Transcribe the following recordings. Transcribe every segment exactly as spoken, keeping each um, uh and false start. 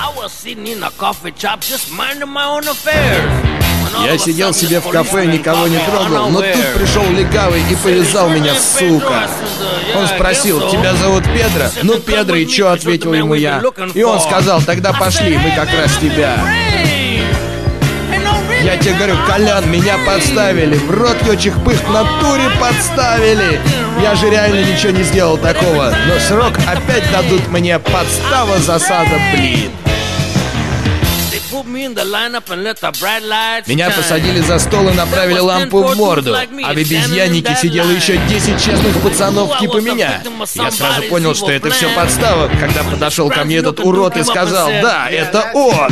Я сидел себе в кафе, никого не трогал, но тут пришел легавый и повязал меня, сука. Он спросил: тебя зовут Педро? Ну, Педро, и чё, ответил ему я. И он сказал: тогда пошли, мы как раз тебя. Я тебе говорю, Колян, меня подставили. В рот ёчих пых, в натуре подставили. Я же реально ничего не сделал такого. Но срок опять дадут мне. Подстава, засада, блин. Меня посадили за стол и направили лампу в морду. А в обезьяннике сидело еще десять честных пацанов типа меня. Я сразу понял, что это все подстава, когда подошел ко мне этот урод и сказал: да, это он.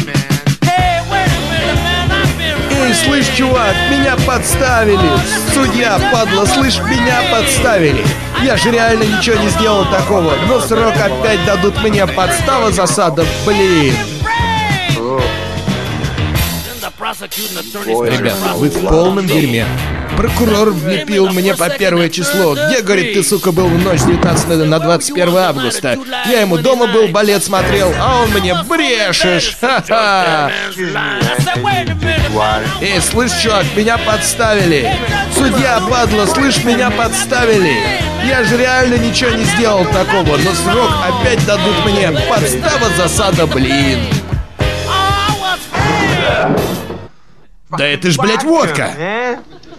Эй, слышь, чувак, меня подставили. Судья, падла, слышь, меня подставили. Я же реально ничего не сделал такого. Но срок опять дадут мне. Подстава, засада, блин. Ребята, вы в полном дерьме. Прокурор влепил мне по первое число. Где, говорит, ты, сука, был в ночь с девятнадцатого на двадцать первое августа? Я ему дома был, балет смотрел, а он мне: брешешь. Ха-ха. Эй, слышь, чувак, меня подставили. Судья, падла, слышь, меня подставили. Я же реально ничего не сделал такого, но срок опять дадут мне. Подстава, засада, блин. Да это ж, блядь, водка.